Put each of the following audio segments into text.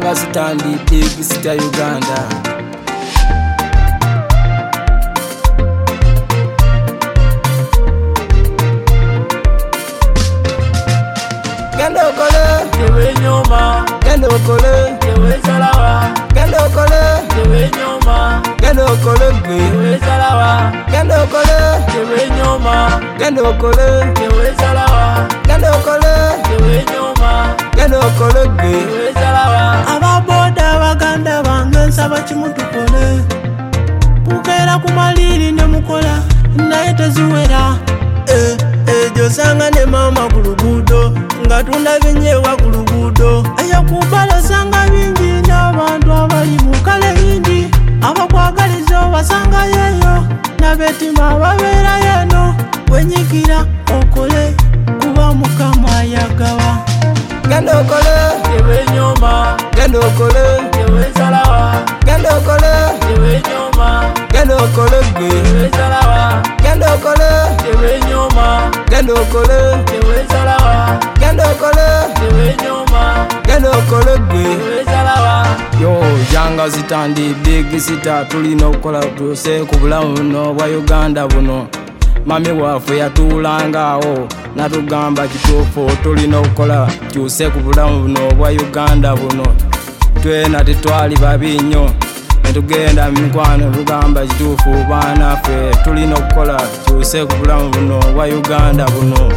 Yanga Standi Big Star Uganda. Gendo kole, Kewe nyoma, gendo kole, kewe salawa, gendo kole, kewe nyoma, gendo kole gbe, kewe salawa, gendo kole, kewe nyoma, gendo kole, kewe salawa, gendo kole, kewe nyoma, gendo kole gbe. kewe salawa. Ababoda baganda bange nsaba kimutukole kukera kumaliri ne mukola naye teziwera ejo sanga ne mama ku luguudo nga tunda binyewa ku luguudo eyo kubala sanga bingi n'abantu abali mu kale yindi abakwagaliza obasanga yeyo n'abetima babeera yeno wenyikira okole kuba mukama yagawa. Gendo kole, Kewe nyoma, gendo kole, kewe salawa, gendo kole, kewe nyoma, gendo kole gbe, kewe salawa, gendo kole, kewe nyoma, gendo kole, kewe salawa, gendo kole, kewe nyoma, gendo kole gbe. kewe salawa. Yo, Yanga Standi Big Star tulina okukola tuuse ku bulamu buno bwa Uganda buno. Mami waffe yatuulangawo natugamba kituufu tulina okukola kyuse ku bulamu buno bwa Uganda buno. Twena tetwali babi nnyo netugenda mikwano tugamba kituufu baanaffe tulina okukola kyuse ku bulamu buno bwa Uganda buno.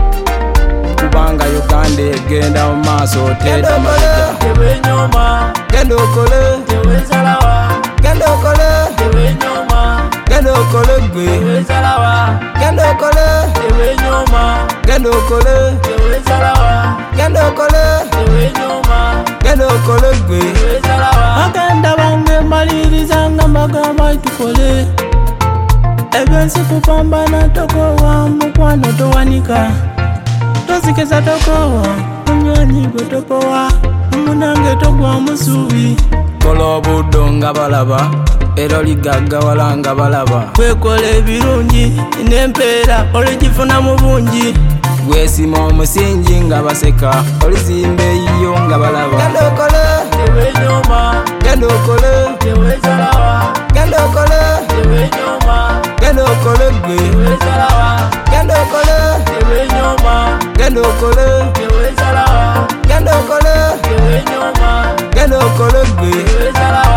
Kubanga Uganda egenda mu maaso teta mabega. Kewe nyoma, Gendo kole, kewe salawa, gendo kole, kewe nyoma, gendo kole gbe, kewe salawa, gendo kole, kewe nyoma, gendo kole, kewe salawa, gendo kole, kewe nyoma, gendo kole gbe. kewe salawa. Baganda bange malirizanga magamba tukole ebyensi kupambana tokowa mukwano towanika tozikeza tokowa munywanyi gwe topowa munange togwa musubi Kola obuddo nga balaba era oligaggawala nga balaba. wekola ebirungi n'empeera oligifuna mu bungi Gwesima omusingi nga baseka olizimba eyiyo nga balaba. Gendo kole, Kewe nyoma, gendo kole, kewe salawa, gendo kole, kewe nyoma, gendo kole gbe, kewe salawa, gendo kole, kewe nyoma, gendo kole, kewe salawa, gendo kole, kewe nyoma, gendo kole gbe. kewe salawa.